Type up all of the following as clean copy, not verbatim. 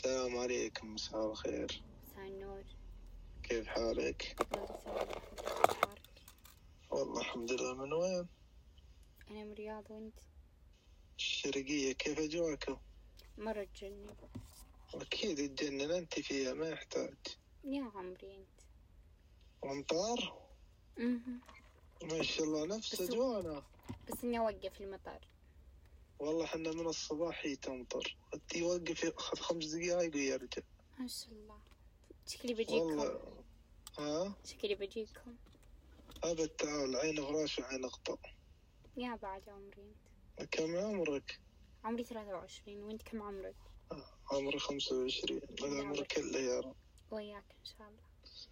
السلام عليكم، مساء الخير. مساء النور. كيف حالك؟ الله يسلمك. أخبارك؟ والله الحمد لله. من وين؟ أنا من الرياض، وأنت؟ الشرقية. كيف أجواكم؟ مرة تجنن. أكيد تجنن، أنت فيها ما يحتاج. يا عمري أنت. أمطار؟ ما شاء الله نفس أجوانا. بس إني أوقف المطار. والله حنا من الصباح هي تمطر، أنت يوقف ياخذ 5 دقايق ويرجع. ما شاء الله. شكلي بجيكم. والله شكلي بجيكم. أبد تعال، عين فراش وعين غطاء. يا بعد عمري أنت. كم عمرك؟ عمري 23. وأنت كم عمرك؟ عمري 25. العمر كله يا رب. وياك إن شاء الله.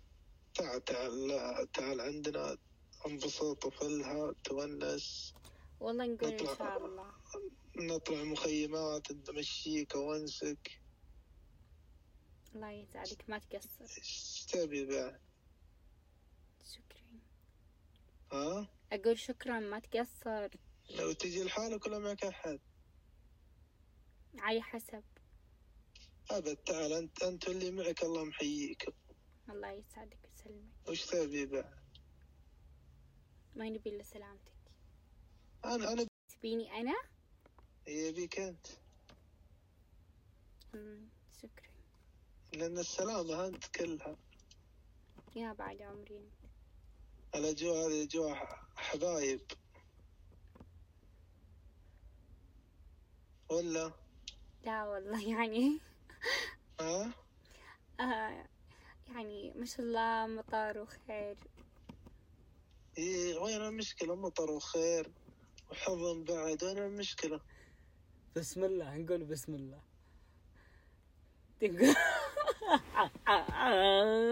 تعال عندنا، انبسط وفلها تونس. والله نقول إن شاء الله. نطلع مخيمات نمشيك وانسك. الله يسعدك، ما تقصر. ايش تبي بعد؟ شكرا. أقول شكرا، ما تقصر. لو تجي لحالك ولا معك أحد؟ على حسب. أبد تعال، أنت اللي معك الله محييك. الله يسعدك ويسلمك. وش تبي بعد؟ ما نبي إلا سلامتك. أنا تبيني أنا؟ يبيك أنت. شكرا. لأن السلامة أنت كلها. يا بعد عمري. الأجواء هذه أجواء حبايب ولا؟ لا والله يعني. يعني ما شاء الله مطار وخير. إيه، وين المشكلة؟ مطر وخير وحضن بعد، وين المشكلة؟ بسم الله، نقول بسم الله. تقول